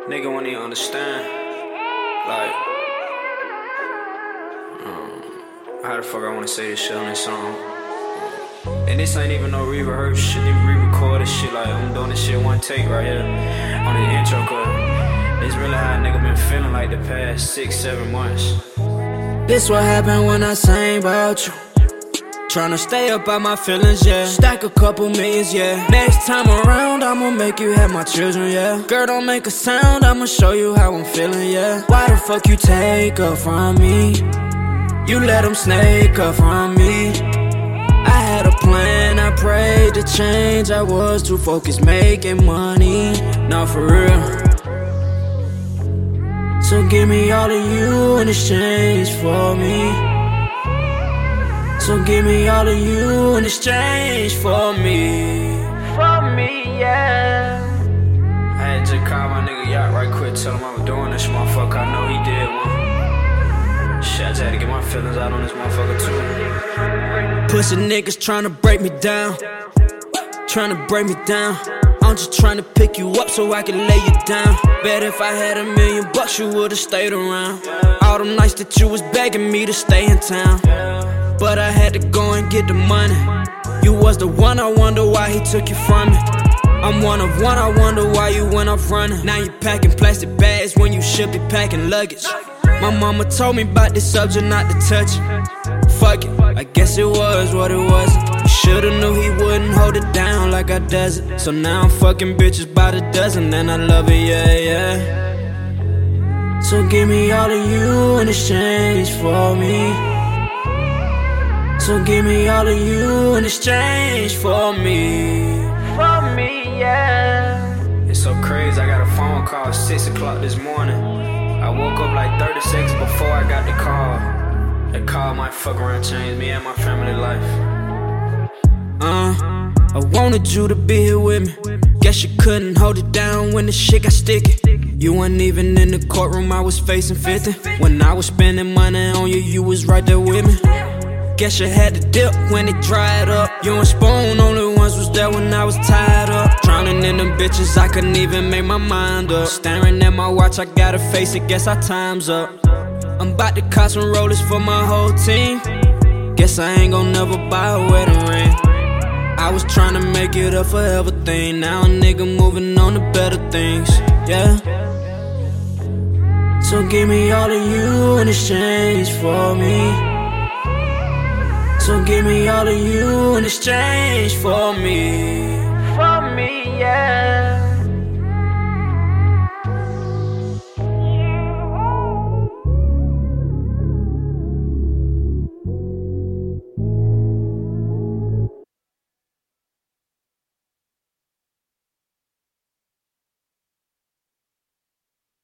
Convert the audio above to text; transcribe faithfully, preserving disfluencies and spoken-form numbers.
Nigga won't even understand. Like, um, how the fuck I wanna say this shit on this song? And this ain't even no re-rehearse shit, even re-record this shit. Like, I'm doing this shit one take right here on the intro, cause it's really how a nigga been feeling like the past six, seven months. This what happened when I sang about you. Tryna stay up by my feelings, yeah. Stack a couple millions, yeah. Next time around, I'ma make you have my children, yeah. Girl, don't make a sound, I'ma show you how I'm feeling, yeah. Why the fuck you take her from me? You let them snake her from me. I had a plan, I prayed to change. I was too focused making money. No, for real. So give me all of you in exchange for me. So give me all of you in exchange for me. For me, yeah. I had to call my nigga Yacht right quick, tell him I was doing this motherfucker. I know he did one. Shit, I just had to get my feelings out on this motherfucker too. Pussy niggas tryna break me down, tryna break me down. I'm just tryna pick you up so I can lay you down. Bet if I had a million bucks you would've stayed around. All them nights that you was begging me to stay in town, but I had to go and get the money. You was the one, I wonder why he took you from me. I'm one of one, I wonder why you went off running. Now you packing plastic bags when you should be packing luggage. My mama told me about this subject not to touch it. Fuck it, I guess it was what it wasn't. You should've knew he wouldn't hold it down like I does it. So now I'm fucking bitches by the dozen and I love it, yeah, yeah. So give me all of you in exchange for me. So give me all of you in exchange for me. For me, yeah. It's so crazy, I got a phone call at six o'clock this morning. I woke up like thirty seconds before I got the call. That call might fuck around change me and my family life. Uh, I wanted you to be here with me. Guess you couldn't hold it down when the shit got sticky. You weren't even in the courtroom, I was facing fifty. When I was spending money on you, you was right there with me. Guess you had to dip when it dried up. You and Spoon only ones was there when I was tied up. Drowning in them bitches, I couldn't even make my mind up. Staring at my watch, I gotta face it, guess our time's up. I'm about to cop some rollers for my whole team. Guess I ain't gon' never buy a wedding ring. I was tryna make it a forever thing. Now a nigga moving on to better things, yeah. So give me all of you in exchange for me. So give me all of you in exchange for me. For me.